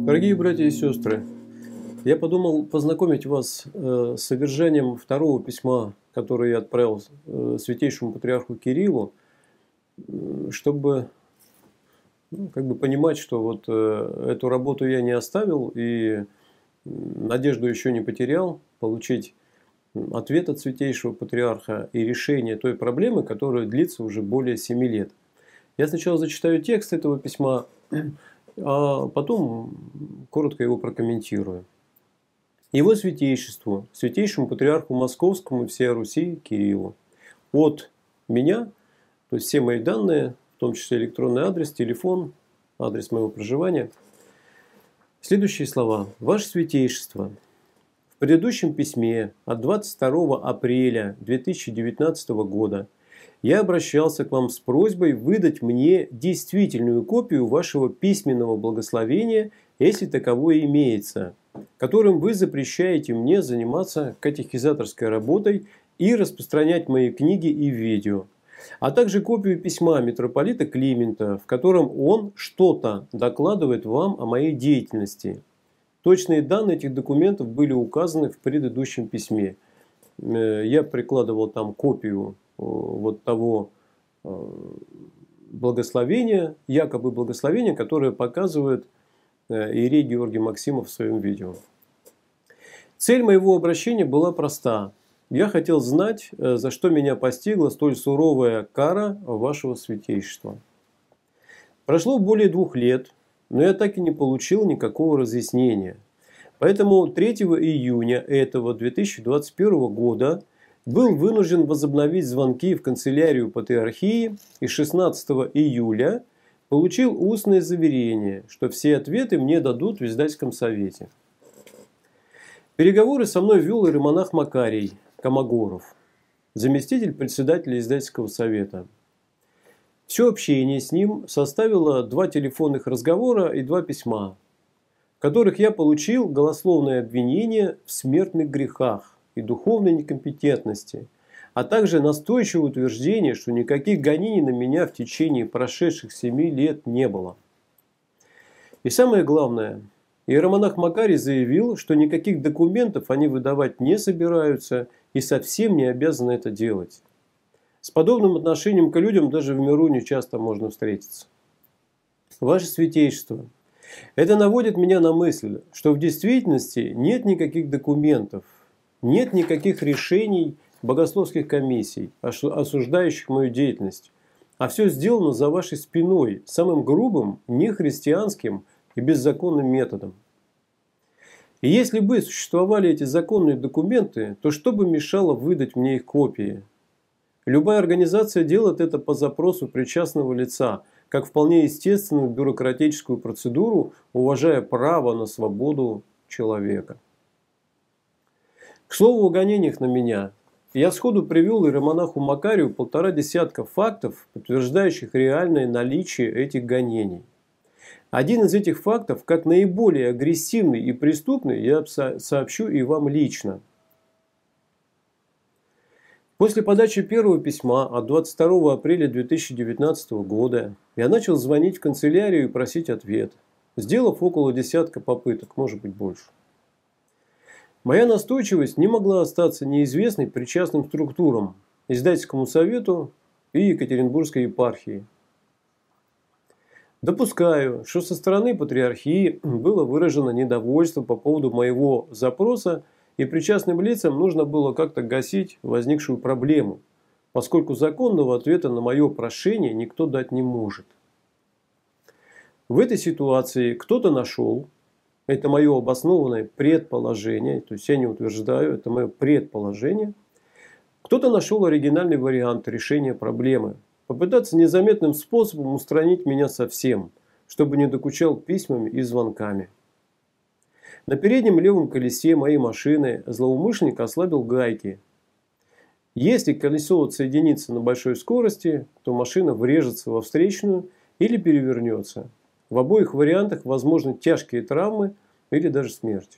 Дорогие братья и сестры, я подумал познакомить вас с содержанием второго письма, которое я отправил святейшему патриарху Кириллу, чтобы как бы понимать, что вот эту работу я не оставил и надежду еще не потерял, получить ответ от святейшего патриарха и решение той проблемы, которая длится уже более 7 лет. Я сначала зачитаю текст этого письма, а потом коротко его прокомментирую. Его святейшеству, святейшему патриарху Московскому и всей Руси Кириллу. От меня, то есть все мои данные, в том числе электронный адрес, телефон, адрес моего проживания. Следующие слова. Ваше святейшество, в предыдущем письме от 22 апреля 2019 года я обращался к вам с просьбой выдать мне действительную копию вашего письменного благословения, если таковое имеется, которым вы запрещаете мне заниматься катехизаторской работой и распространять мои книги и видео, а также копию письма митрополита Климента, в котором он что-то докладывает вам о моей деятельности. Точные данные этих документов были указаны в предыдущем письме. Я прикладывал там копию вот того благословения, якобы благословения, которое показывает иерей Георгий Максимов в своем видео. Цель моего обращения была проста. Я хотел знать, за что меня постигла столь суровая кара вашего святейшества. Прошло более 2 лет, но я так и не получил никакого разъяснения. Поэтому 3 июня этого 2021 года был вынужден возобновить звонки в канцелярию патриархии и 16 июля получил устное заверение, что все ответы мне дадут в издательском совете. Переговоры со мной вел иеромонах Макарий Комогоров, заместитель председателя издательского совета. Все общение с ним составило 2 телефонных разговора и 2 письма, в которых я получил голословное обвинение в смертных грехах и духовной некомпетентности, а также настойчивое утверждение, что никаких гонений на меня в течение прошедших 7 лет не было. И самое главное, иеромонах Макарий заявил, что никаких документов они выдавать не собираются и совсем не обязаны это делать. С подобным отношением к людям даже в миру не часто можно встретиться. Ваше святейшество, это наводит меня на мысль, что в действительности нет никаких документов, нет никаких решений богословских комиссий, осуждающих мою деятельность, а все сделано за вашей спиной самым грубым, нехристианским и беззаконным методом. И если бы существовали эти законные документы, то что бы мешало выдать мне их копии? Любая организация делает это по запросу причастного лица, как вполне естественную бюрократическую процедуру, уважая право на свободу человека. К слову о гонениях на меня, я сходу привел иеромонаху Макарию 1,5 десятка фактов, подтверждающих реальное наличие этих гонений. Один из этих фактов, как наиболее агрессивный и преступный, я сообщу и вам лично. После подачи первого письма от 22 апреля 2019 года я начал звонить в канцелярию и просить ответ, сделав около десятка попыток, может быть больше. Моя настойчивость не могла остаться неизвестной причастным структурам, издательскому совету и Екатеринбургской епархии. Допускаю, что со стороны патриархии было выражено недовольство по поводу моего запроса, и причастным лицам нужно было как-то гасить возникшую проблему, поскольку законного ответа на мое прошение никто дать не может. В этой ситуации кто-то нашел, это мое обоснованное предположение, то есть я не утверждаю, это мое предположение, кто-то нашел оригинальный вариант решения проблемы. Попытаться незаметным способом устранить меня совсем, чтобы не докучал письмами и звонками. На переднем левом колесе моей машины злоумышленник ослабил гайки. Если колесо отсоединится на большой скорости, то машина врежется во встречную или перевернется. В обоих вариантах возможны тяжкие травмы или даже смерть.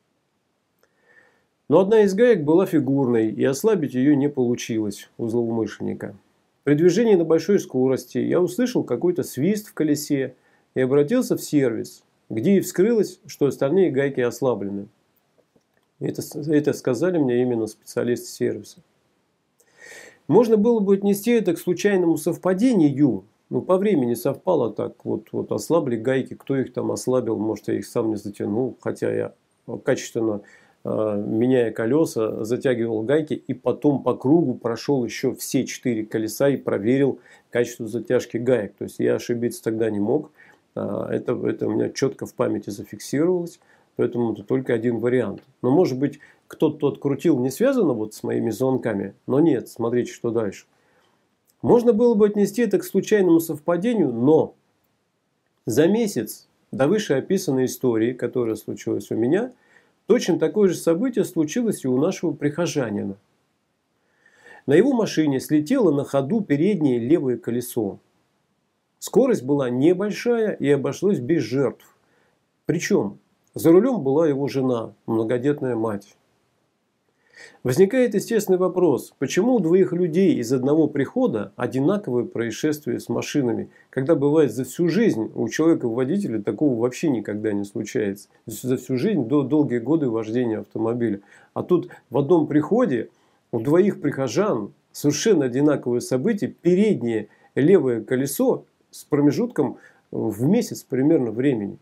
Но одна из гаек была фигурной, и ослабить ее не получилось у злоумышленника. При движении на большой скорости я услышал какой-то свист в колесе и обратился в сервис. где и вскрылось, что остальные гайки ослаблены. Это сказали мне именно специалисты сервиса. Можно было бы отнести это к случайному совпадению. Ну, по времени совпало так. Вот ослабли гайки. Кто их там ослабил? Может, я их сам не затянул. Хотя я качественно, меняя колеса, затягивал гайки. И потом по кругу прошел еще все 4 колеса и проверил качество затяжки гаек. То есть я ошибиться тогда не мог. Это у меня четко в памяти зафиксировалось. Поэтому это только один вариант. Но может быть кто-то открутил не связано вот с моими звонками. Но нет, смотрите, что дальше. Можно было бы отнести это к случайному совпадению, но за месяц до вышеописанной истории, которая случилась у меня, точно такое же событие случилось и у нашего прихожанина. На его машине слетело на ходу переднее левое колесо. Скорость была небольшая и обошлось без жертв. Причем за рулем была его жена, многодетная мать. Возникает естественный вопрос, почему у двоих людей из одного прихода одинаковые происшествия с машинами, когда бывает за всю жизнь у человека-водителя такого вообще никогда не случается. За всю жизнь, до долгие годы вождения автомобиля. А тут в одном приходе у двоих прихожан совершенно одинаковые события, переднее левое колесо с промежутком в месяц примерно времени.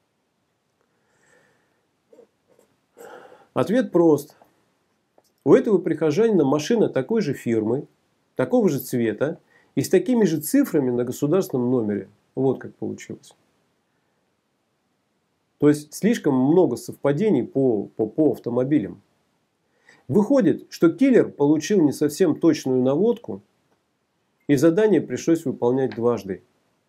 Ответ прост. У этого прихожанина машина такой же фирмы, такого же цвета и с такими же цифрами на государственном номере. Вот как получилось. То есть слишком много совпадений по автомобилям. Выходит, что киллер получил не совсем точную наводку, и задание пришлось выполнять дважды.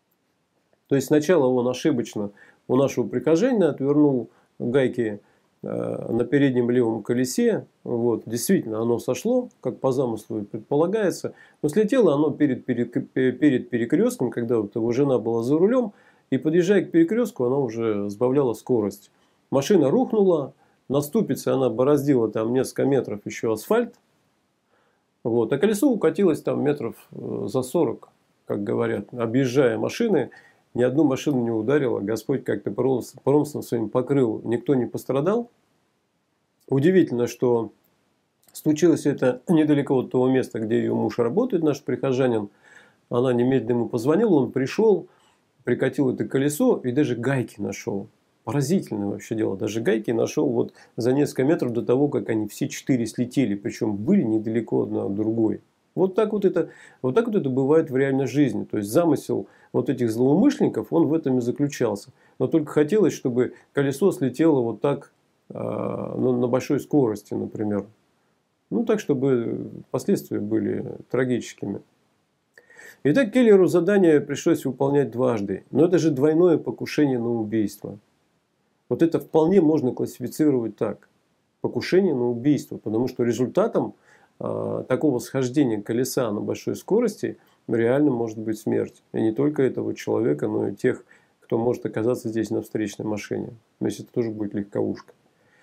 То есть сначала он ошибочно у нашего прихожанина отвернул гайки на переднем левом колесе. Вот, действительно, оно сошло, как по замыслу и предполагается. Но слетело оно перед перекрестком, когда вот его жена была за рулем. И подъезжая к перекрестку, она уже сбавляла скорость. Машина рухнула. На ступице она бороздила там несколько метров еще асфальт. Вот, а колесо укатилось там метров за 40, как говорят. Объезжая машины, ни одну машину не ударило. Господь как-то промыслом своим покрыл. Никто не пострадал. Удивительно, что случилось это недалеко от того места, где ее муж работает, наш прихожанин. Она немедленно ему позвонила, он пришел, прикатил это колесо и даже гайки нашел. Поразительное вообще дело. Даже гайки нашел вот за несколько метров до того, как они все 4 слетели. Причем были недалеко одна от другой. Вот так вот это бывает в реальной жизни. То есть замысел вот этих злоумышленников, он в этом и заключался. Но только хотелось, чтобы колесо слетело вот так на большой скорости, например. Ну так, чтобы последствия были трагическими. Итак, киллеру задание пришлось выполнять дважды. Но это же двойное покушение на убийство. Вот это вполне можно классифицировать так. Покушение на убийство. Потому что результатом такого схождения колеса на большой скорости реально может быть смерть. И не только этого человека, но и тех, кто может оказаться здесь на встречной машине. То есть это тоже будет легковушка.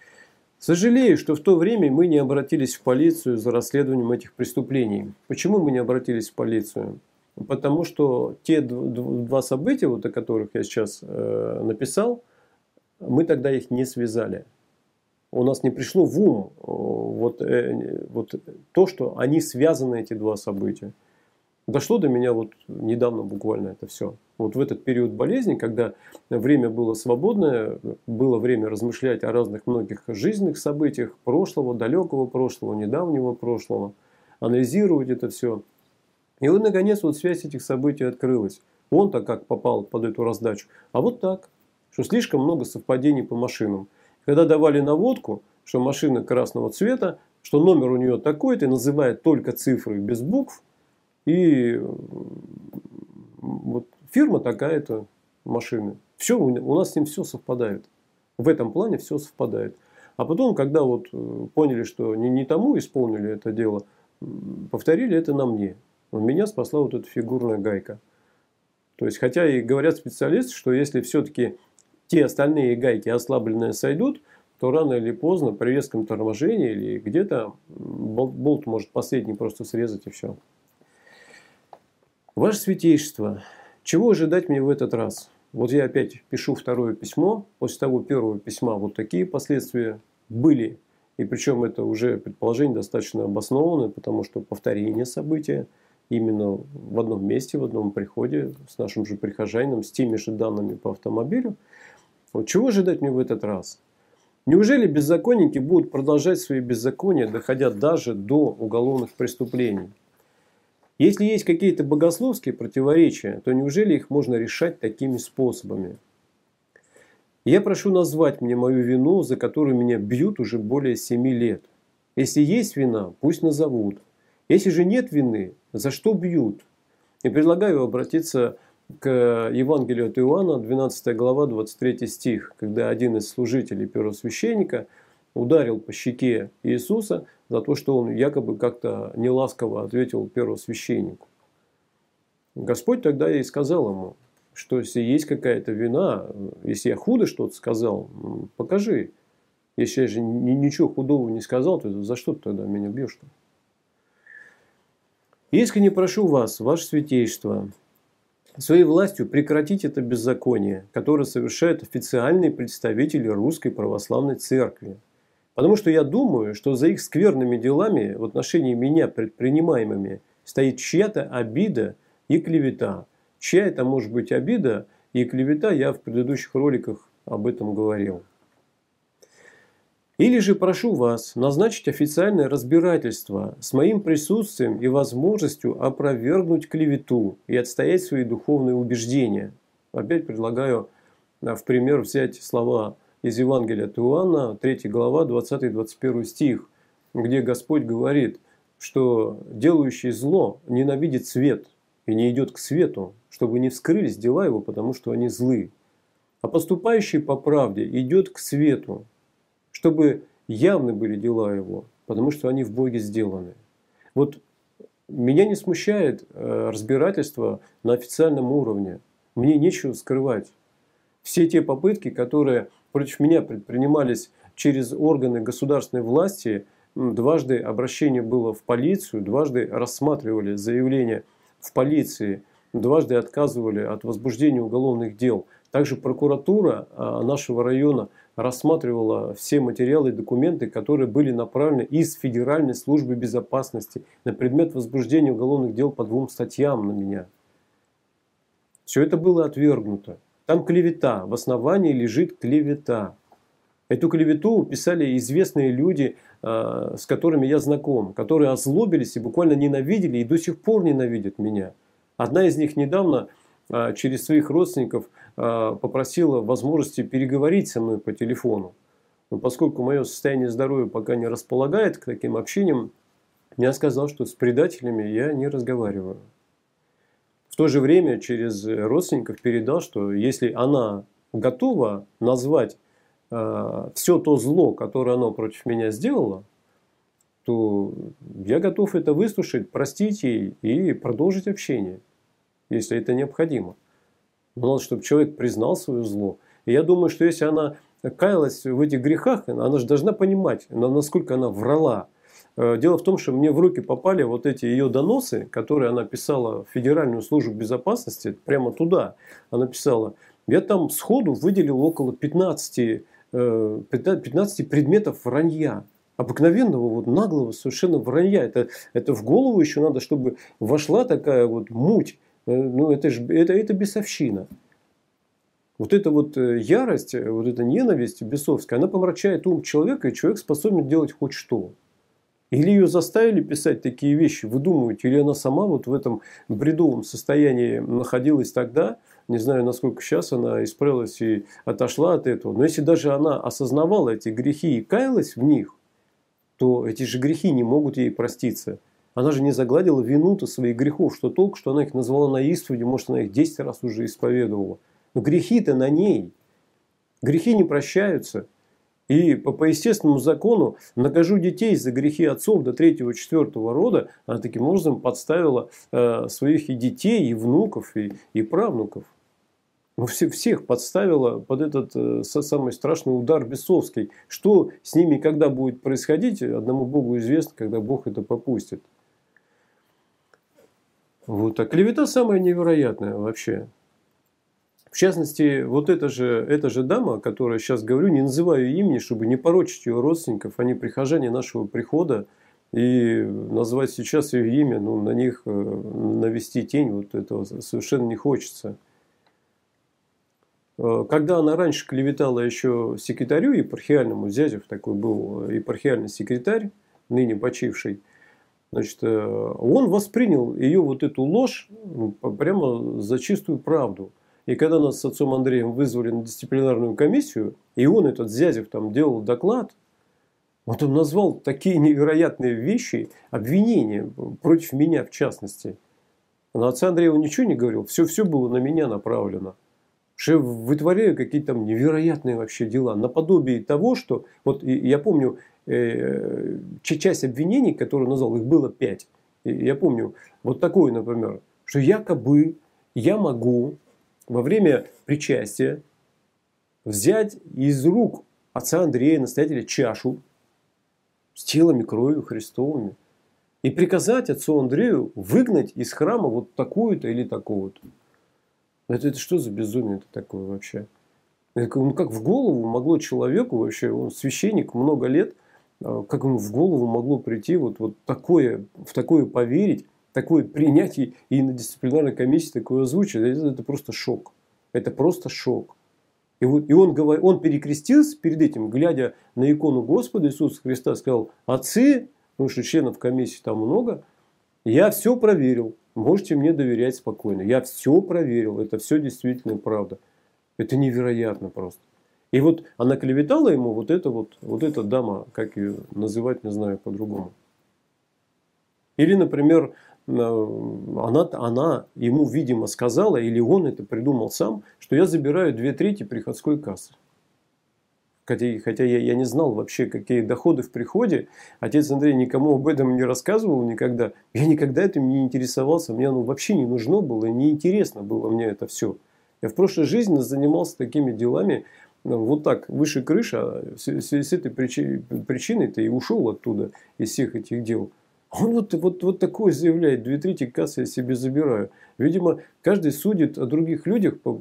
Сожалею, что в то время мы не обратились в полицию за расследованием этих преступлений. Почему мы не обратились в полицию? Потому что те два события, вот о которых я сейчас написал, мы тогда их не связали. У нас не пришло в ум вот то, что они связаны, эти два события. Дошло до меня вот недавно буквально это все. Вот в этот период болезни, когда время было свободное, было время размышлять о разных многих жизненных событиях прошлого, далекого прошлого, недавнего прошлого, анализировать это все. И вот наконец вот связь этих событий открылась. Он-то как попал под эту раздачу. А вот так, что слишком много совпадений по машинам. Когда давали наводку, что машина красного цвета, что номер у нее такой-то, называет только цифры без букв, и вот фирма такая-то машины. Все, у нас с ним все совпадает. В этом плане все совпадает. А потом, когда вот поняли, что не тому исполнили это дело, повторили это на мне. Меня спасла вот эта фигурная гайка. То есть, хотя и говорят специалисты, что если все-таки те остальные гайки ослабленные сойдут, то рано или поздно при резком торможении или где-то болт может последний просто срезать и все. Ваше святейшество, чего ожидать мне в этот раз? Вот я опять пишу второе письмо. После того первого письма вот такие последствия были. И причем это уже предположение достаточно обоснованное, потому что повторение события именно в одном месте, в одном приходе с нашим же прихожанином, с теми же данными по автомобилю. Вот чего ожидать мне в этот раз? Неужели беззаконники будут продолжать свои беззакония, доходя даже до уголовных преступлений? Если есть какие-то богословские противоречия, то неужели их можно решать такими способами? Я прошу назвать мне мою вину, за которую меня бьют уже более 7 лет. Если есть вина, пусть назовут. Если же нет вины, за что бьют? И предлагаю обратиться к Евангелию от Иоанна, 12 глава, 23 стих, когда один из служителей первосвященника ударил по щеке Иисуса за то, что он якобы как-то неласково ответил первосвященнику. Господь тогда и сказал ему, что если есть какая-то вина, если я худо что-то сказал, покажи. Если я же ничего худого не сказал, то за что ты тогда меня бьешь-то? Искренне прошу вас, ваше святейшество, своей властью прекратить это беззаконие, которое совершают официальные представители Русской Православной Церкви. Потому что я думаю, что за их скверными делами в отношении меня предпринимаемыми стоит чья-то обида и клевета. Чья это может быть обида и клевета, я в предыдущих роликах об этом говорил. Или же прошу вас назначить официальное разбирательство с моим присутствием и возможностью опровергнуть клевету и отстоять свои духовные убеждения. Опять предлагаю в пример взять слова из Евангелия от Иоанна, 3 глава, 20-21 стих, где Господь говорит, что делающий зло ненавидит свет и не идет к свету, чтобы не вскрылись дела его, потому что они злы. А поступающий по правде идет к свету, чтобы явны были дела его, потому что они в Боге сделаны. Вот меня не смущает разбирательство на официальном уровне. Мне нечего скрывать. Все те попытки, которые против меня предпринимались через органы государственной власти, дважды обращение было в полицию, дважды рассматривали заявления в полиции, дважды отказывали от возбуждения уголовных дел. Также прокуратура нашего района рассматривала все материалы и документы, которые были направлены из Федеральной службы безопасности на предмет возбуждения уголовных дел по 2 статьям на меня. Все это было отвергнуто. Там клевета, в основании лежит клевета. Эту клевету писали известные люди, с которыми я знаком, которые озлобились и буквально ненавидели и до сих пор ненавидят меня. Одна из них недавно через своих родственников попросила возможности переговорить со мной по телефону. Но поскольку мое состояние здоровья пока не располагает к таким общениям, я сказал, что с предателями я не разговариваю. В то же время через родственников передал, что если она готова назвать все то зло, которое она против меня сделала, то я готов это выслушать, простить ей и продолжить общение, если это необходимо. Но надо, чтобы человек признал свое зло. И я думаю, что если она каялась в этих грехах, она же должна понимать, насколько она врала. Дело в том, что мне в руки попали вот эти ее доносы, которые она писала в Федеральную службу безопасности, прямо туда. Она писала, я там сходу выделил около 15 предметов вранья. Обыкновенного, вот наглого совершенно вранья. Это в голову еще надо, чтобы вошла такая вот муть. Ну, это бесовщина. Вот эта вот ярость, вот эта ненависть бесовская, она помрачает ум человека, и человек способен делать хоть что. Или ее заставили писать такие вещи, вы думаете, или она сама вот в этом бредовом состоянии находилась тогда, не знаю, насколько сейчас она исправилась и отошла от этого. Но если даже она осознавала эти грехи и каялась в них, то эти же грехи не могут ей проститься. Она же не загладила вину-то своих грехов, что толку, что она их назвала на исповеди, может, она их 10 раз уже исповедовала. Но грехи-то на ней. Грехи не прощаются. И по естественному закону накажу детей за грехи отцов до 3-4 рода. Она таким образом подставила своих и детей, и внуков, и правнуков. Всех подставила под этот самый страшный удар бесовский. Что с ними когда будет происходить, одному Богу известно, когда Бог это попустит. Вот. А клевета самая невероятная вообще. В В частности, вот эта же дама, которая сейчас говорю, не называю имени, чтобы не порочить ее родственников, они прихожане нашего прихода, и назвать сейчас ее имя, ну, на них навести тень, вот этого совершенно не хочется. Когда она раньше клеветала еще секретарю епархиальному, Зязев такой был епархиальный секретарь, ныне почивший, значит, он воспринял ее вот эту ложь прямо за чистую правду. И когда нас с отцом Андреем вызвали на дисциплинарную комиссию, и он, этот Зязев, там делал доклад, вот он назвал такие невероятные вещи, обвинения против меня в частности. На отца Андрея он ничего не говорил, все было на меня направлено. Что я вытворяю какие-то там невероятные вообще дела. Наподобие того, что... Вот я помню, часть обвинений, которые он назвал, их было 5. Я помню вот такое, например, что якобы я могу во время причастия взять из рук отца Андрея, настоятеля, чашу с телом и кровью Христовыми и приказать отцу Андрею выгнать из храма вот такую-то или такого-то. Это что за безумие это такое вообще? Ну, как в голову могло человеку вообще, он священник много лет, как ему в голову могло прийти вот такое, в такое поверить, такое принять и на дисциплинарной комиссии такое озвучить? Это просто шок. Это просто шок. И он перекрестился перед этим, глядя на икону Господа Иисуса Христа, сказал: отцы, потому что членов комиссии там много, я все проверил. Можете мне доверять спокойно. Я все проверил. Это все действительно правда. Это невероятно просто. И вот она клеветала ему, вот эта дама, как ее называть, не знаю по-другому. Или, например, она ему, видимо, сказала, или он это придумал сам, что я забираю 2/3 приходской кассы. Хотя я не знал вообще, какие доходы в приходе. Отец Андрей никому об этом не рассказывал никогда. Я никогда этим не интересовался. Мне оно вообще не нужно было, неинтересно было мне это все. Я в прошлой жизни занимался такими делами, вот так, выше крыши, с этой причиной-то и ушел оттуда, из всех этих дел. Он вот такое заявляет: 2/3 кассы я себе забираю. Видимо, каждый судит о других людях по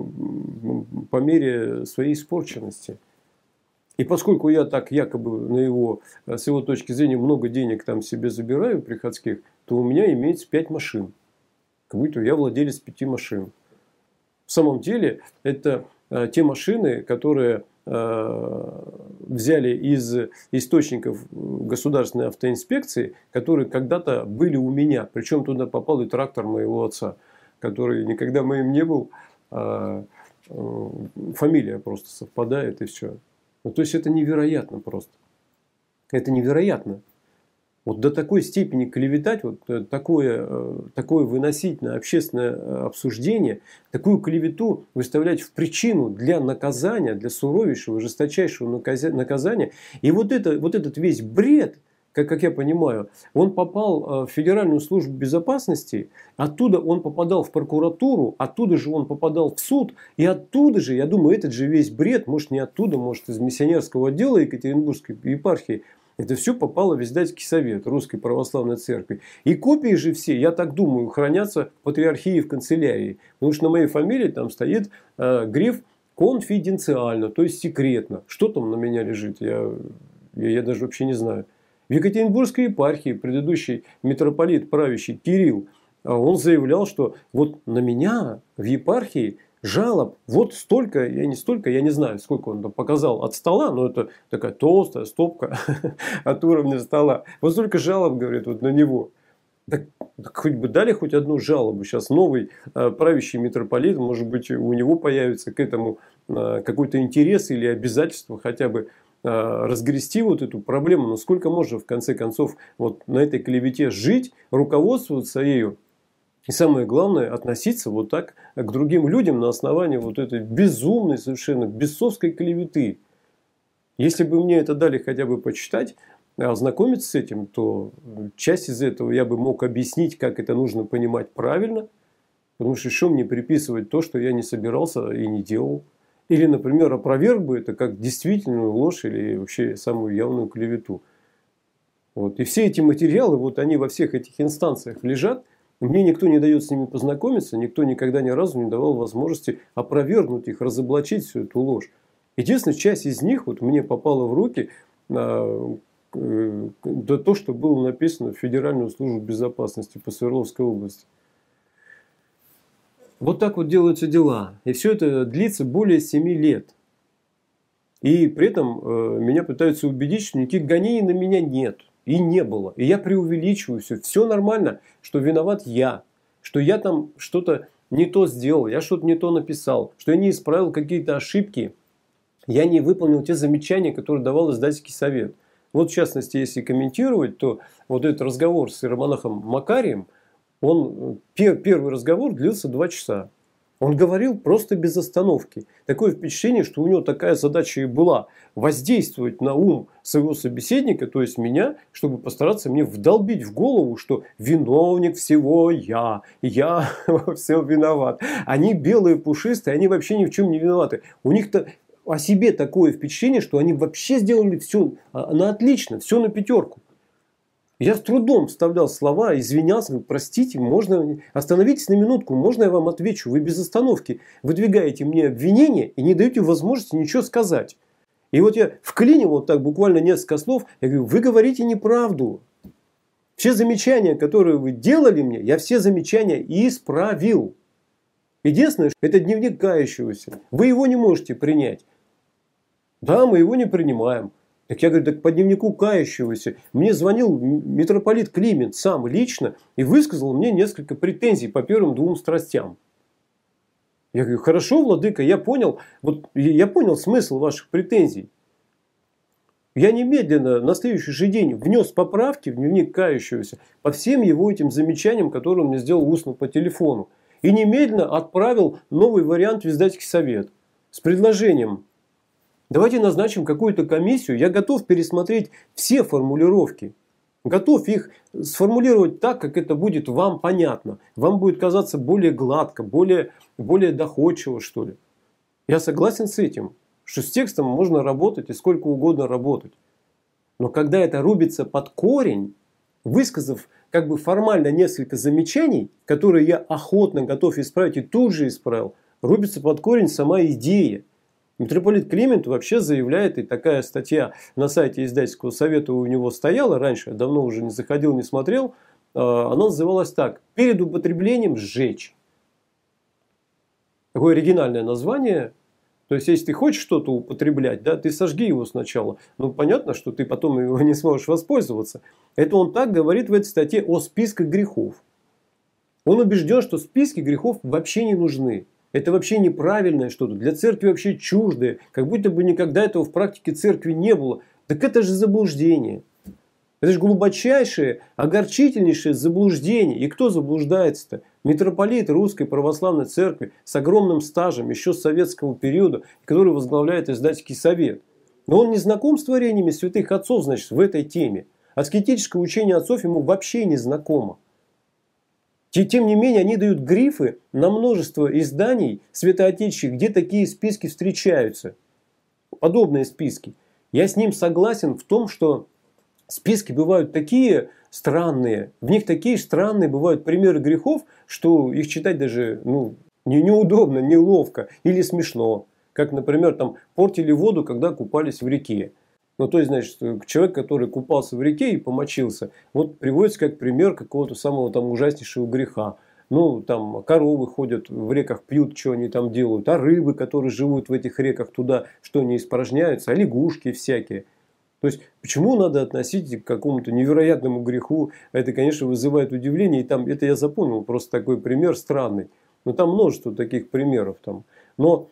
мере своей испорченности. И поскольку я так якобы с его точки зрения много денег там себе забираю приходских, то у меня имеется 5 машин. Как будто я владелец 5 машин. В самом деле, это те машины, которые взяли из источников государственной автоинспекции, которые когда-то были у меня. Причем туда попал и трактор моего отца, который никогда моим не был. Фамилия просто совпадает и все. Ну, то есть это невероятно просто. Это невероятно. Вот до такой степени клеветать, вот такое выносить на общественное обсуждение, такую клевету выставлять в причину для наказания, для суровейшего, жесточайшего наказания. И вот этот весь бред, как я понимаю, он попал в Федеральную службу безопасности, оттуда он попадал в прокуратуру, оттуда же он попадал в суд, и оттуда же, я думаю, этот же весь бред, может не оттуда, может из миссионерского отдела Екатеринбургской епархии, это все попало в Издательский совет Русской Православной Церкви. И копии же все, я так думаю, хранятся в патриархии, в канцелярии. Потому что на моей фамилии там стоит гриф «конфиденциально», то есть секретно. Что там на меня лежит, я даже вообще не знаю. В Екатеринбургской епархии предыдущий митрополит правящий Кирилл, он заявлял, что вот на меня в епархии жалоб вот столько, я не знаю, сколько он там показал от стола, но это такая толстая стопка от уровня стола. Вот столько жалоб, говорит, вот на него. Так хоть бы дали хоть одну жалобу. Сейчас новый правящий митрополит, может быть, у него появится к этому какой-то интерес или обязательство хотя бы разгрести вот эту проблему. Но сколько можно, в конце концов, вот на этой клевете жить, руководствоваться ею. И самое главное, относиться вот так к другим людям на основании вот этой безумной, совершенно бесовской клеветы. Если бы мне это дали хотя бы почитать, ознакомиться с этим, то часть из этого я бы мог объяснить, как это нужно понимать правильно. Потому что еще мне приписывать то, что я не собирался и не делал. Или, например, опроверг бы это как действительную ложь или вообще самую явную клевету. Вот. И все эти материалы, вот они во всех этих инстанциях лежат. Мне никто не дает с ними познакомиться, никто никогда ни разу не давал возможности опровергнуть их, разоблачить всю эту ложь. Единственная часть из них вот мне попала в руки то, что было написано в Федеральную службу безопасности по Свердловской области. Вот так вот делаются дела. И все это длится более 7 лет. И при этом меня пытаются убедить, что никаких гонений на меня нет. И не было. И я преувеличиваю все. Все нормально, что виноват я. Что я там что-то не то сделал. Я что-то не то написал. Что я не исправил какие-то ошибки. Я не выполнил те замечания, которые давал издательский совет. Вот в частности, если комментировать, то вот этот разговор с иеромонахом Макарием, первый разговор длился 2 часа. Он говорил просто без остановки. Такое впечатление, что у него такая задача и была. Воздействовать на ум своего собеседника, то есть меня, чтобы постараться мне вдолбить в голову, что виновник всего я во всем виноват. Они белые, пушистые, они вообще ни в чем не виноваты. У них-то о себе такое впечатление, что они вообще сделали все на отлично, все на 5. Я с трудом вставлял слова, извинялся, говорю, простите, можно остановитесь на минутку, можно я вам отвечу? Вы без остановки выдвигаете мне обвинения и не даете возможности ничего сказать. И вот я вклинил вот так буквально несколько слов, я говорю, вы говорите неправду. Все замечания, которые вы делали мне, я все замечания исправил. Единственное, это дневник кающегося. Вы его не можете принять. Да, мы его не принимаем. Так я говорю, так по дневнику кающегося мне звонил митрополит Климент сам лично и высказал мне несколько претензий по первым 2 страстям. Я говорю, хорошо, владыка, я понял смысл ваших претензий. Я немедленно на следующий же день внес поправки в дневник кающегося по всем его этим замечаниям, которые он мне сделал устно по телефону. И немедленно отправил новый вариант в издательский совет с предложением. Давайте назначим какую-то комиссию. Я готов пересмотреть все формулировки. Готов их сформулировать так, как это будет вам понятно. Вам будет казаться более гладко, более доходчиво, что ли. Я согласен с этим, что с текстом можно работать и сколько угодно работать. Но когда это рубится под корень, высказав как бы формально несколько замечаний, которые я охотно готов исправить и тут же исправил, рубится под корень сама идея. Митрополит Климент вообще заявляет, и такая статья на сайте издательского совета у него стояла раньше, я давно уже не заходил, не смотрел, она называлась так: «Перед употреблением сжечь». Такое оригинальное название. То есть, если ты хочешь что-то употреблять, да, ты сожги его сначала. Ну, понятно, что ты потом его не сможешь воспользоваться. Это он так говорит в этой статье о списках грехов. Он убежден, что списки грехов вообще не нужны. Это вообще неправильное что-то, для церкви вообще чуждое, как будто бы никогда этого в практике церкви не было. Так это же заблуждение. Это же глубочайшее, огорчительнейшее заблуждение. И кто заблуждается-то? Митрополит Русской Православной Церкви с огромным стажем еще с советского периода, который возглавляет издательский совет. Но он не знаком с творениями святых отцов, значит, в этой теме. Аскетическое учение отцов ему вообще не знакомо. Тем не менее, они дают грифы на множество изданий святоотеческих, где такие списки встречаются. Подобные списки. Я с ним согласен в том, что списки бывают такие странные, в них такие странные бывают примеры грехов, что их читать даже неудобно, неловко или смешно. Как, например, там портили воду, когда купались в реке. Ну, то есть, значит, человек, который купался в реке и помочился, вот приводится как пример какого-то самого там ужаснейшего греха. Ну, там коровы ходят в реках, пьют, что они там делают, а рыбы, которые живут в этих реках, туда что они испражняются, а лягушки всякие. То есть, почему надо относить к какому-то невероятному греху? Это, конечно, вызывает удивление. И там, это я запомнил, просто такой пример странный. Но там множество таких примеров. Там. Но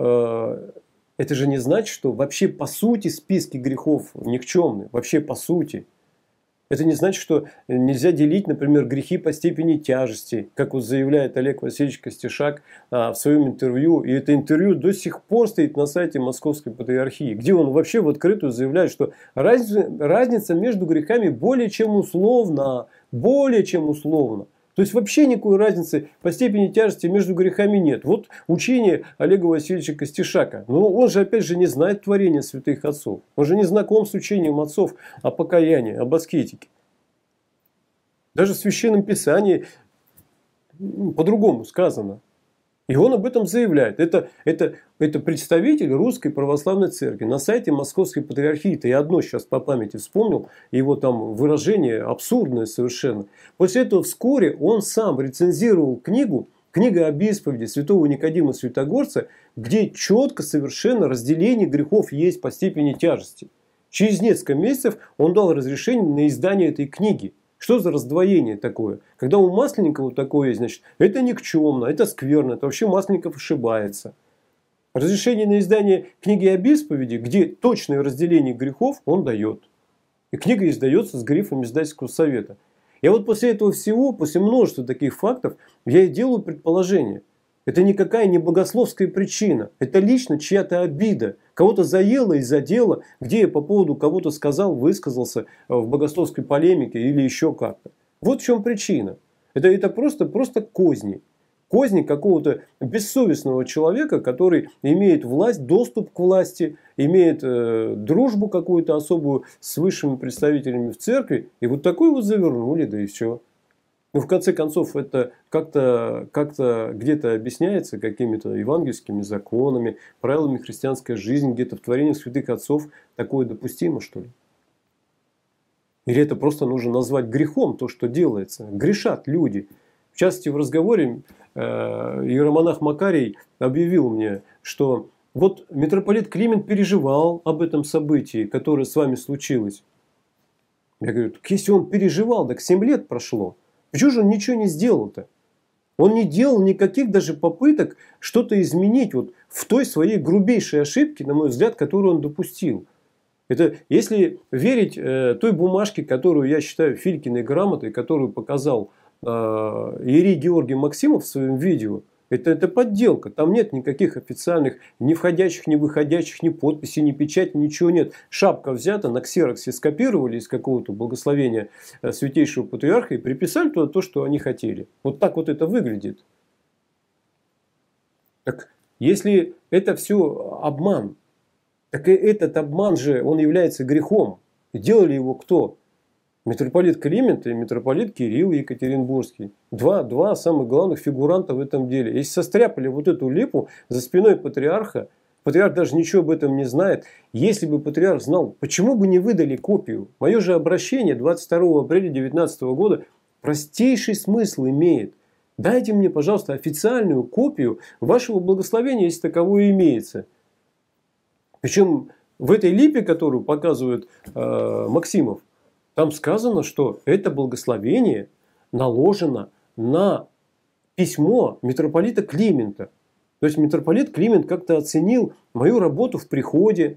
это же не значит, что вообще по сути списки грехов никчемны. Вообще по сути. Это не значит, что нельзя делить, например, грехи по степени тяжести, как вот заявляет Олег Васильевич Костишак в своем интервью. И это интервью до сих пор стоит на сайте Московской Патриархии, где он вообще в открытую заявляет, что разница между грехами более чем условна. Более чем условна. То есть вообще никакой разницы по степени тяжести между грехами нет. Вот учение Олега Васильевича Костишака. Но он же опять же не знает творения святых отцов. Он же не знаком с учением отцов о покаянии, об аскетике. Даже в Священном Писании по-другому сказано. И он об этом заявляет. Это представитель Русской Православной Церкви. На сайте Московской Патриархии, я одно сейчас по памяти вспомнил, его там выражение абсурдное совершенно. После этого вскоре он сам рецензировал книга об исповеди святого Никодима Святогорца, где четко совершенно разделение грехов есть по степени тяжести. Через несколько месяцев он дал разрешение на издание этой книги. Что за раздвоение такое? Когда у Масленникова такое есть, значит, это никчемно, это скверно, это вообще Масленников ошибается. Разрешение на издание книги об исповеди, где точное разделение грехов, он дает. И книга издается с грифом издательского совета. И вот после этого всего, после множества таких фактов, я и делаю предположение. Это никакая не богословская причина. Это лично чья-то обида. Кого-то заело и задело, где я по поводу кого-то сказал, высказался в богословской полемике или еще как-то. Вот в чем причина. Это просто козни. Козни какого-то бессовестного человека, который имеет власть, доступ к власти, имеет дружбу какую-то особую с высшими представителями в церкви. И вот такой вот завернули, да и все. Ну, в конце концов, это как-то где-то объясняется какими-то евангельскими законами, правилами христианской жизни, где-то в творениях святых отцов такое допустимо, что ли? Или это просто нужно назвать грехом, то, что делается? Грешат люди. В частности, в разговоре иеромонах Макарий объявил мне, что вот митрополит Климент переживал об этом событии, которое с вами случилось. Я говорю, так если он переживал, так 7 лет прошло. Почему же он ничего не сделал-то? Он не делал никаких даже попыток что-то изменить вот в той своей грубейшей ошибке, на мой взгляд, которую он допустил. Это если верить той бумажке, которую я считаю Филькиной грамотой, которую показал иерей Георгий Максимов в своем видео, это подделка. Там нет никаких официальных ни входящих, ни выходящих, ни подписей, ни печати, ничего нет. Шапка взята, на ксероксе скопировали из какого-то благословения святейшего патриарха и приписали туда то, что они хотели. Вот так вот это выглядит. Так если это все обман, так и этот обман же, он является грехом. И делали его кто? Митрополит Климент и митрополит Кирилл Екатеринбургский. Два самых главных фигуранта в этом деле. Если состряпали вот эту липу за спиной патриарха, патриарх даже ничего об этом не знает. Если бы патриарх знал, почему бы не выдали копию? Мое же обращение 22 апреля 2019 года простейший смысл имеет. Дайте мне, пожалуйста, официальную копию вашего благословения, если таковое имеется. Причем в этой липе, которую показывает Максимов, там сказано, что это благословение наложено на письмо митрополита Климента. То есть митрополит Климент как-то оценил мою работу в приходе,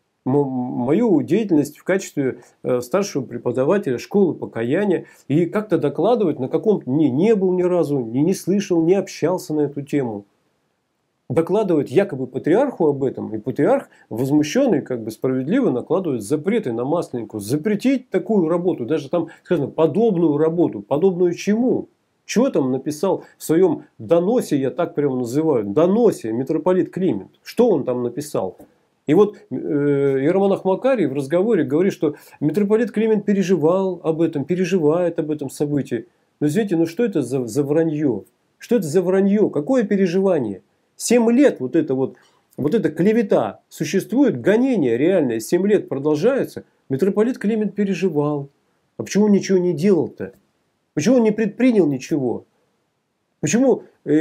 мою деятельность в качестве старшего преподавателя школы покаяния. И как-то докладывает на каком-то... Не был ни разу, не слышал, не общался на эту тему. Докладывает якобы патриарху об этом, и патриарх, возмущенный, как бы справедливо, накладывает запреты на Масленникову. Запретить такую работу, даже там сказано, подобную работу. Подобную чему? Чего там написал в своем доносе, я так прямо называю, доносе митрополит Климент? Что он там написал? И вот иеромонах Макарий в разговоре говорит, что митрополит Климент переживал об этом, переживает об этом событии. Но извините, что это за вранье? Что это за вранье? Какое переживание? 7 лет вот эта клевета существует, гонения реальные, 7 лет продолжаются. Митрополит Климент переживал. А почему он ничего не делал-то? Почему он не предпринял ничего? Почему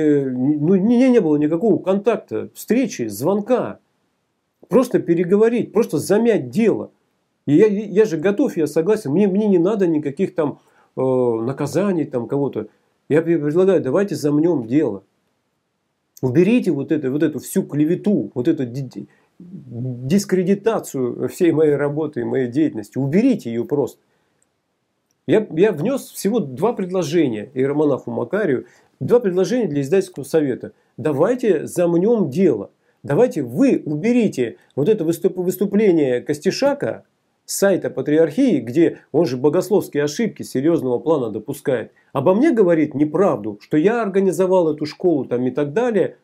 не было никакого контакта, встречи, звонка? Просто переговорить, просто замять дело. И я же готов, я согласен. Мне не надо никаких там наказаний там кого-то. Я предлагаю, давайте замнем дело. Уберите вот эту всю клевету, вот эту дискредитацию всей моей работы и моей деятельности. Уберите ее просто. Я внес всего 2 предложения иеромонаху Макарию, 2 предложения для издательского совета. Давайте замнем дело. Давайте вы уберите вот это выступление Костишака с сайта Патриархии, где он же богословские ошибки серьезного плана допускает. Обо мне говорит неправду, что я организовал эту школу там и так далее.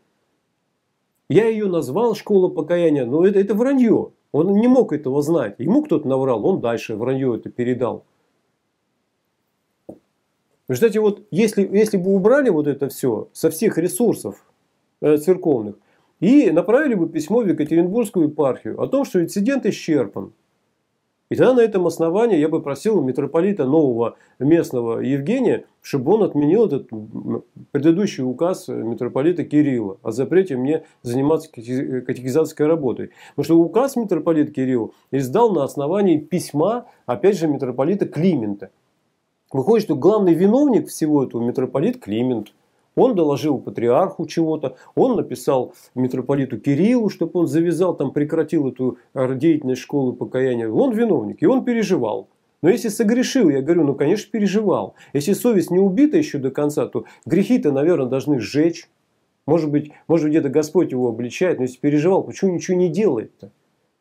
Я ее назвал школа покаяния, но это вранье. Он не мог этого знать. Ему кто-то наврал, он дальше вранье это передал. В результате, вот, если бы убрали вот это все со всех ресурсов церковных и направили бы письмо в Екатеринбургскую епархию о том, что инцидент исчерпан, и тогда на этом основании я бы просил митрополита нового местного Евгения, чтобы он отменил этот предыдущий указ митрополита Кирилла о запрете мне заниматься катехизаторской работой. Потому что указ митрополита Кирилла издал на основании письма, опять же, митрополита Климента. Выходит, что главный виновник всего этого митрополит Климент. Он доложил патриарху чего-то, он написал митрополиту Кириллу, чтобы он завязал, там, прекратил эту деятельность школы покаяния. Он виновник, и он переживал. Но если согрешил, я говорю, ну, конечно, переживал. Если совесть не убита еще до конца, то грехи-то, наверное, должны сжечь. Может быть где-то Господь его обличает, но если переживал, почему ничего не делает-то?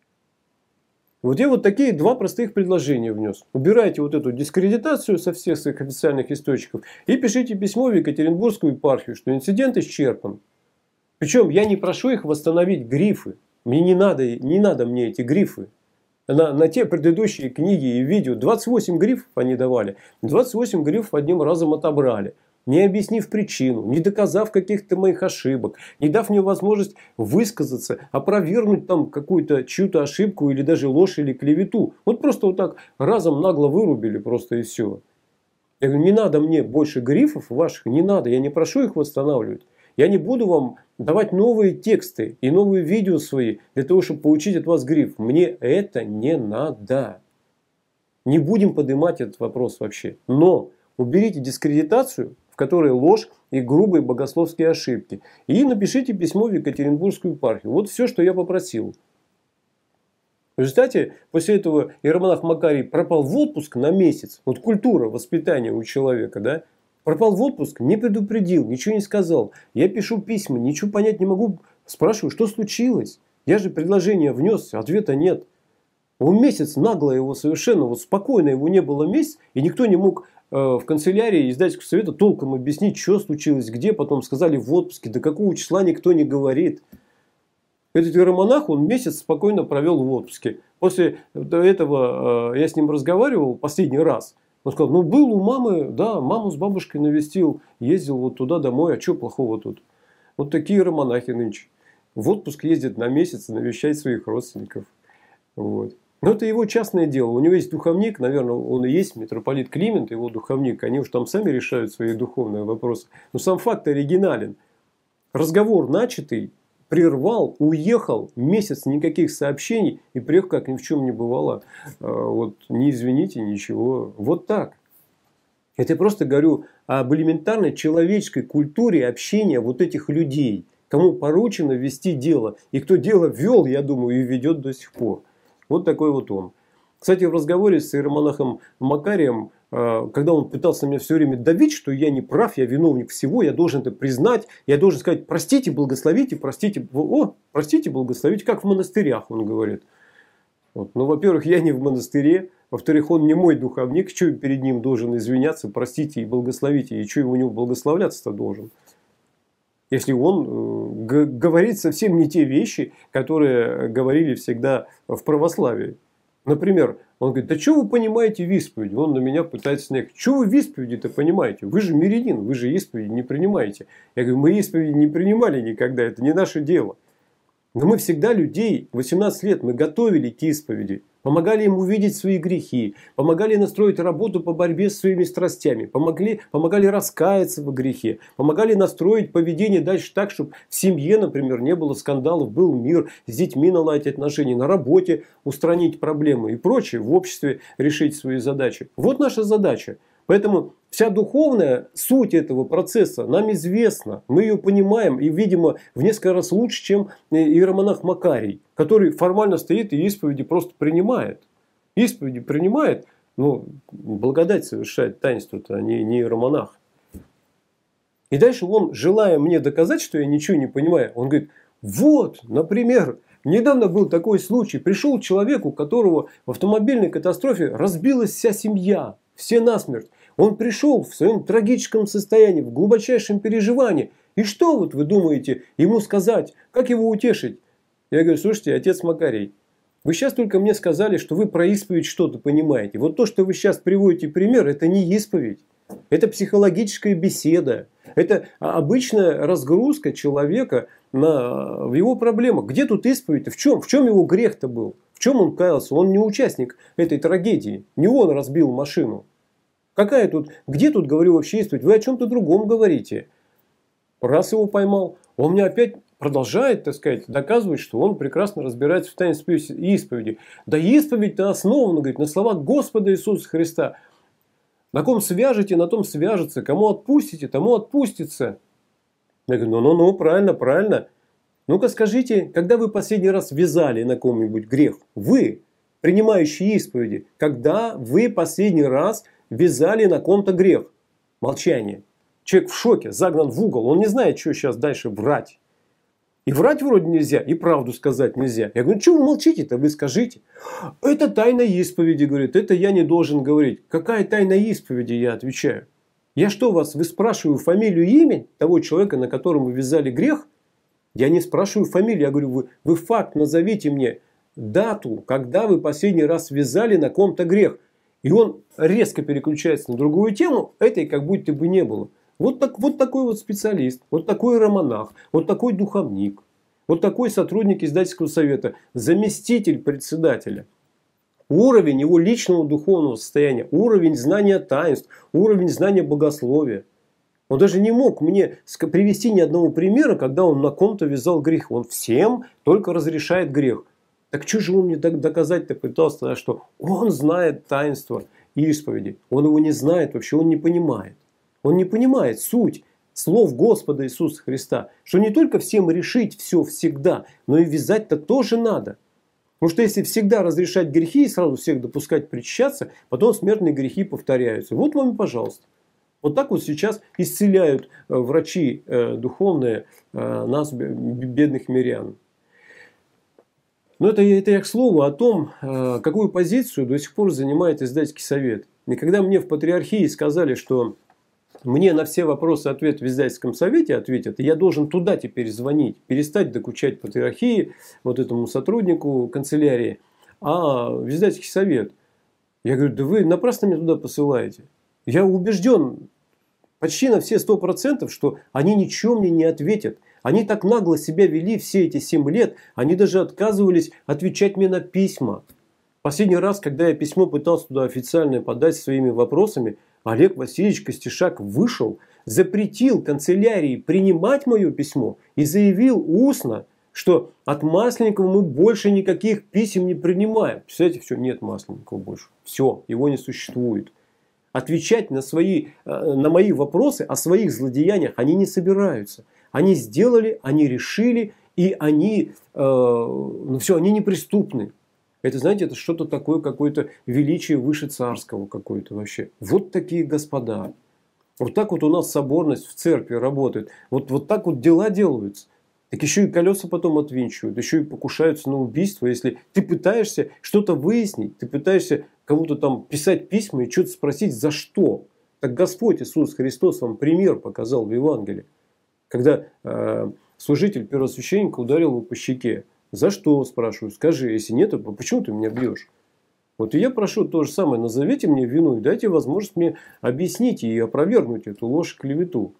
Вот я вот такие два простых предложения внес. Убирайте вот эту дискредитацию со всех своих официальных источников и пишите письмо в Екатеринбургскую епархию, что инцидент исчерпан. Причем я не прошу их восстановить грифы. Мне не надо мне эти грифы. На те предыдущие книги и видео 28 грифов они давали. 28 грифов одним разом отобрали. Не объяснив причину, не доказав каких-то моих ошибок, не дав мне возможность высказаться, опровергнуть там какую-то чью-то ошибку или даже ложь или клевету. Вот просто вот так разом нагло вырубили просто и все. Я говорю, не надо мне больше грифов ваших, не надо, я не прошу их восстанавливать. Я не буду вам давать новые тексты и новые видео свои для того, чтобы получить от вас гриф. Мне это не надо. Не будем поднимать этот вопрос вообще. Но уберите дискредитацию, в которой ложь и грубые богословские ошибки. И напишите письмо в Екатеринбургскую епархию. Вот все, что я попросил. В результате, после этого иеромонах Макарий пропал в отпуск на месяц. Вот культура воспитания у человека, да? Пропал в отпуск, не предупредил, ничего не сказал. Я пишу письма, ничего понять не могу. Спрашиваю, что случилось? Я же предложение внес, ответа нет. Он месяц нагло его совершенно, вот спокойно его не было месяц, и никто не мог в канцелярии издательского совета толком объяснить, что случилось, где. Потом сказали в отпуске, до какого числа никто не говорит. Этот иеромонах, он месяц спокойно провел в отпуске. После этого я с ним разговаривал последний раз. Он сказал, ну был у мамы, да, маму с бабушкой навестил, ездил вот туда домой, а что плохого тут? Вот такие иеромонахи нынче. В отпуск ездят на месяц навещать своих родственников. Вот. Но это его частное дело. У него есть духовник, наверное, он и есть митрополит Климент, его духовник. Они уж там сами решают свои духовные вопросы. Но сам факт оригинален. Разговор начатый, прервал, уехал, месяц никаких сообщений и приехал, как ни в чем не бывало. Вот, не извините, ничего. Вот так. Это я просто говорю об элементарной человеческой культуре общения вот этих людей. Кому поручено вести дело. И кто дело вел, я думаю, и ведет до сих пор. Вот такой вот он. Кстати, в разговоре с иеромонахом Макарием, когда он пытался меня все время давить, что я не прав, я виновник всего, я должен это признать, я должен сказать, простите, благословите, простите, простите, благословите, как в монастырях, он говорит. Вот. Ну, во-первых, я не в монастыре, во-вторых, он не мой духовник, что я перед ним должен извиняться, простите и благословите, и что я у него благословляться-то должен? Если он говорит совсем не те вещи, которые говорили всегда в православии. Например, он говорит, да что вы понимаете в исповеди? Он на меня пытается снять. Что вы в исповеди-то понимаете? Вы же мирянин, вы же исповеди не принимаете. Я говорю, мы исповеди не принимали никогда, это не наше дело. Но мы всегда людей, 18 лет, мы готовили к исповеди. Помогали им увидеть свои грехи, помогали настроить работу по борьбе с своими страстями, помогали раскаяться во грехе, помогали настроить поведение дальше так, чтобы в семье, например, не было скандалов, был мир, с детьми наладить отношения, на работе устранить проблемы и прочее, в обществе решить свои задачи. Вот наша задача. Поэтому вся духовная суть этого процесса нам известна, мы ее понимаем и, видимо, в несколько раз лучше, чем иеромонах Макарий, который формально стоит и исповеди просто принимает. Исповеди принимает, но благодать совершает таинство-то, а не иеромонах. И дальше он, желая мне доказать, что я ничего не понимаю, он говорит, вот, например, недавно был такой случай, пришел человек, у которого в автомобильной катастрофе разбилась вся семья, все насмерть. Он пришел в своем трагическом состоянии, в глубочайшем переживании. И что вот вы думаете ему сказать? Как его утешить? Я говорю, слушайте, отец Макарий, вы сейчас только мне сказали, что вы про исповедь что-то понимаете. Вот то, что вы сейчас приводите пример, это не исповедь. Это психологическая беседа. Это обычная разгрузка человека в его проблемах. Где тут исповедь? В чем его грех-то был? В чем он каялся? Он не участник этой трагедии. Не он разбил машину. Где тут, говорю, вообще исповедь? Вы о чем-то другом говорите. Раз его поймал, он мне опять продолжает, так сказать, доказывать, что он прекрасно разбирается в таинстве исповеди. Да исповедь-то основана, говорит, на словах Господа Иисуса Христа. На ком свяжете, на том свяжется. Кому отпустите, тому отпустится. Я говорю, ну, правильно, правильно. Ну-ка скажите, когда вы последний раз вязали на ком-нибудь грех? Вы, принимающие исповеди, когда вы последний раз вязали на ком-то грех? Молчание. Человек в шоке, загнан в угол. Он не знает, что сейчас дальше врать. И врать вроде нельзя, и правду сказать нельзя. Я говорю, ну что вы молчите-то, вы скажите. Это тайна исповеди, говорит, это я не должен говорить. Какая тайна исповеди, я отвечаю. Я что вы спрашиваю фамилию и имя того человека, на котором вы вязали грех? Я не спрашиваю фамилию, я говорю, вы факт назовите мне, дату, когда вы последний раз вязали на ком-то грех. И он резко переключается на другую тему, этой как будто бы не было. Вот такой вот специалист, вот такой романах, вот такой духовник, вот такой сотрудник издательского совета, заместитель председателя. Уровень его личного духовного состояния, уровень знания таинств, уровень знания богословия. Он даже не мог мне привести ни одного примера, когда он на ком-то вязал грех. Он всем только разрешает грех. Так что же он мне доказать-то пытался, что он знает таинство исповеди. Он его не знает вообще, он не понимает. Он не понимает суть слов Господа Иисуса Христа. Что не только всем решить все всегда, но и вязать-то тоже надо. Потому что если всегда разрешать грехи и сразу всех допускать причащаться, потом смертные грехи повторяются. Вот вам и пожалуйста. Вот так вот сейчас исцеляют врачи духовные нас, бедных мирян. Но это я к слову о том, какую позицию до сих пор занимает издательский совет. И когда мне в патриархии сказали, что мне на все вопросы ответ в издательском совете ответят, и я должен туда теперь звонить, перестать докучать патриархии, вот этому сотруднику канцелярии, а в издательский совет. Я говорю, да вы напрасно меня туда посылаете. Я убежден почти на все 100%, что они ничего мне не ответят. Они так нагло себя вели все эти 7 лет, они даже отказывались отвечать мне на письма. Последний раз, когда я письмо пытался туда официально подать своими вопросами, Олег Васильевич Костишак вышел, запретил канцелярии принимать мое письмо и заявил устно, что от Масленникова мы больше никаких писем не принимаем. Представляете, все, нет Масленникова больше. Все, его не существует. Отвечать на мои вопросы о своих злодеяниях они не собираются. Они сделали, они решили, и они неприступны. Это, знаете, это что-то такое, какое-то величие выше царского какое-то вообще. Вот такие господа. Вот так вот у нас соборность в церкви работает. Вот так вот дела делаются. Так еще и колеса потом отвинчивают, еще и покушаются на убийство. Если ты пытаешься что-то выяснить, ты пытаешься кому-то там писать письма и что-то спросить, за что. Так Господь Иисус Христос вам пример показал в Евангелии. Когда служитель первосвященника ударил его по щеке. За что, спрашиваю, скажи, если нет, то почему ты меня бьешь? Вот и я прошу то же самое, назовите мне вину и дайте возможность мне объяснить и опровергнуть эту ложь и клевету.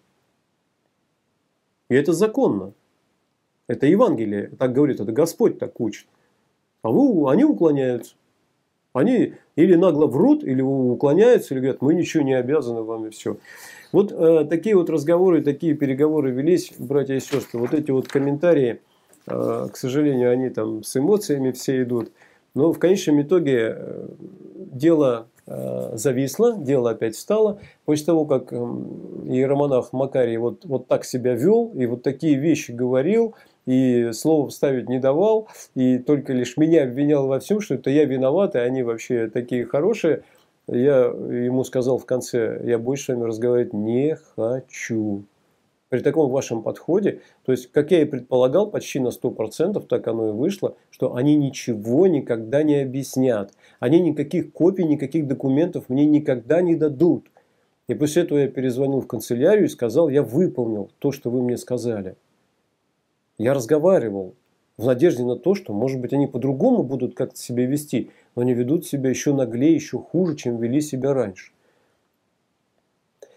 И это законно. Это Евангелие так говорит, это Господь так учит. А они уклоняются. Они или нагло врут, или уклоняются, или говорят, мы ничего не обязаны вам и все. Вот такие вот разговоры, такие переговоры велись, братья и сестры. Вот эти вот комментарии, к сожалению, они там с эмоциями все идут. Но в конечном итоге дело зависло, дело опять встало. После того, как иеромонах Макарий вот так себя вел и вот такие вещи говорил, и слова вставить не давал, и только лишь меня обвинял во всем, что это я виноват, и они вообще такие хорошие, я ему сказал в конце, я больше с вами разговаривать не хочу. При таком вашем подходе, то есть, как я и предполагал, почти на 100%, так оно и вышло, что они ничего никогда не объяснят. Они никаких копий, никаких документов мне никогда не дадут. И после этого я перезвонил в канцелярию и сказал, я выполнил то, что вы мне сказали. Я разговаривал в надежде на то, что, может быть, они по-другому будут как-то себя вести, но они ведут себя еще наглее, еще хуже, чем вели себя раньше.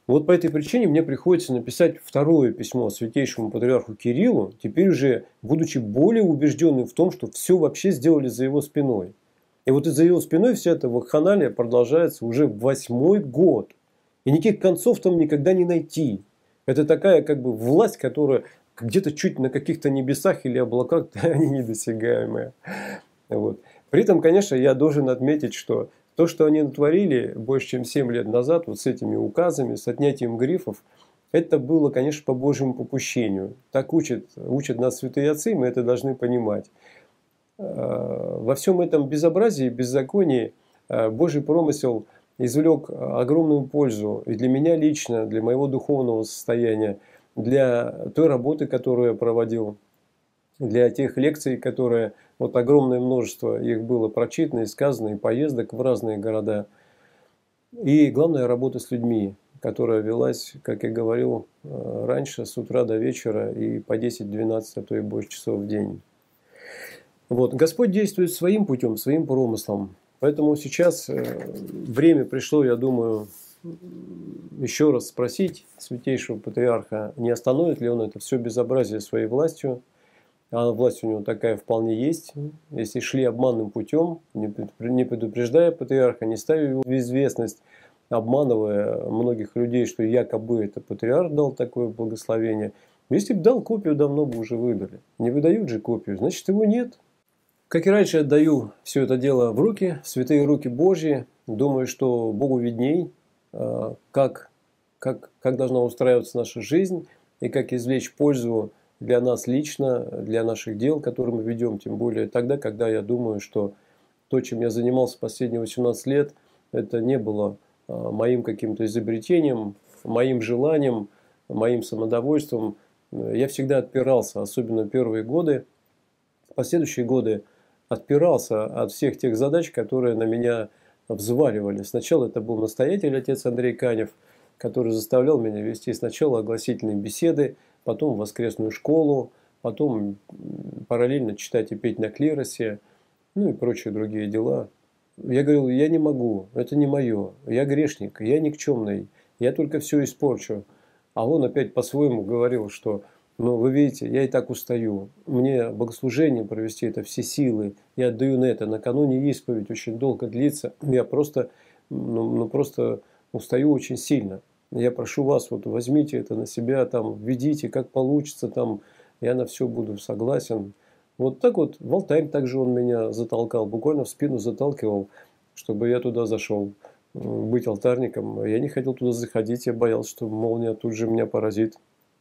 Вот по этой причине мне приходится написать второе письмо святейшему патриарху Кириллу, теперь уже будучи более убежденным в том, что все вообще сделали за его спиной. И вот из-за его спиной вся эта вакханалия продолжается уже 8-й год. И никаких концов там никогда не найти. Это такая как бы власть, которая где-то чуть на каких-то небесах или облаках, они недосягаемые. Вот. При этом, конечно, я должен отметить, что то, что они натворили больше, чем 7 лет назад, вот с этими указами, с отнятием грифов, это было, конечно, по Божьему попущению. Так учат нас святые отцы, мы это должны понимать. Во всем этом безобразии, беззаконии Божий промысел извлек огромную пользу и для меня лично, для моего духовного состояния, для той работы, которую я проводил, для тех лекций, которые, вот огромное множество их было прочитано и сказано, и поездок в разные города. И главное, работа с людьми, которая велась, как я говорил раньше, с утра до вечера и по 10-12, а то и больше часов в день. Вот. Господь действует своим путем, своим промыслом. Поэтому сейчас время пришло, я думаю, еще раз спросить святейшего патриарха, не остановит ли он это все безобразие своей властью. А власть у него такая вполне есть. Если шли обманным путем, не предупреждая патриарха, не ставя его в известность, обманывая многих людей, что якобы это патриарх дал такое благословение. Если бы дал копию, давно бы уже выдали. Не выдают же копию, значит его нет. Как и раньше, отдаю все это дело в руки, в святые руки Божьи. Думаю, что Богу видней, как должна устраиваться наша жизнь и как извлечь пользу для нас лично, для наших дел, которые мы ведем. Тем более тогда, когда я думаю, что то, чем я занимался последние 18 лет, это не было моим каким-то изобретением, моим желанием, моим самодовольством. Я всегда отпирался, особенно первые годы. Последующие годы отпирался от всех тех задач, которые на меня взваливали. Сначала это был настоятель, отец Андрей Канев, который заставлял меня вести сначала огласительные беседы, потом воскресную школу, потом параллельно читать и петь на клиросе, ну и прочие другие дела. Я говорил, я не могу, это не мое, я грешник, я никчемный, я только все испорчу. А он опять по-своему говорил, что ну, вы видите, я и так устаю. Мне богослужение провести это все силы. Я отдаю на это. Накануне исповедь очень долго длится. Я просто, просто устаю очень сильно. Я прошу вас, вот возьмите это на себя, там, введите, как получится, там, я на все буду согласен. Вот так вот в алтарь также он меня затолкал, буквально в спину заталкивал, чтобы я туда зашел, быть алтарником. Я не хотел туда заходить, я боялся, что молния тут же меня поразит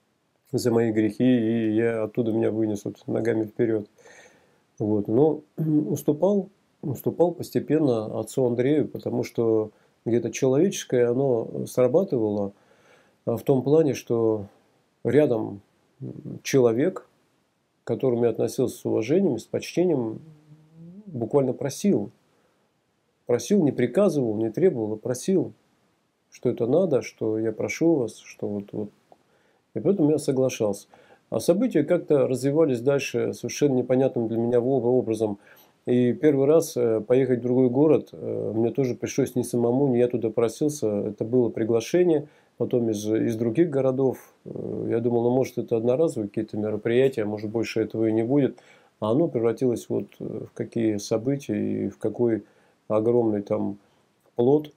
за мои грехи, и я оттуда меня вынесут ногами вперед. Вот. Но уступал постепенно отцу Андрею, потому что где-то человеческое оно срабатывало в том плане, что рядом человек, к которому я относился с уважением и с почтением, буквально просил. Просил, не приказывал, не требовал, а просил, что это надо, что я прошу вас, что вот. И поэтому я соглашался. А события как-то развивались дальше совершенно непонятным для меня образом. И первый раз поехать в другой город мне тоже пришлось не самому, не я туда просился. Это было приглашение, потом из других городов. Я думал, ну может это одноразовые какие-то мероприятия, может больше этого и не будет. А оно превратилось вот в какие события и в какой огромный там плод,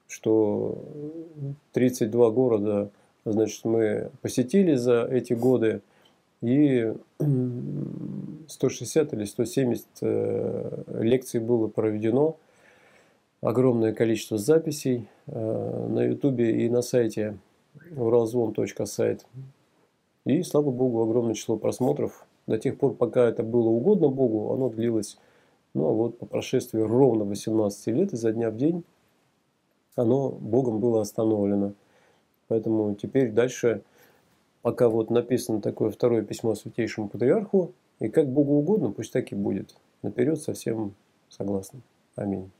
что 32 города, значит, мы посетили за эти годы, и 160 или 170 лекций было проведено, огромное количество записей на ютубе и на сайте uralzvon.сайт. И, слава Богу, огромное число просмотров. До тех пор, пока это было угодно Богу, оно длилось, ну а вот по прошествии ровно 18 лет, изо дня в день, оно Богом было остановлено. Поэтому теперь дальше, пока вот написано такое второе письмо Святейшему Патриарху, и как Богу угодно, пусть так и будет. Наперед совсем согласен. Аминь.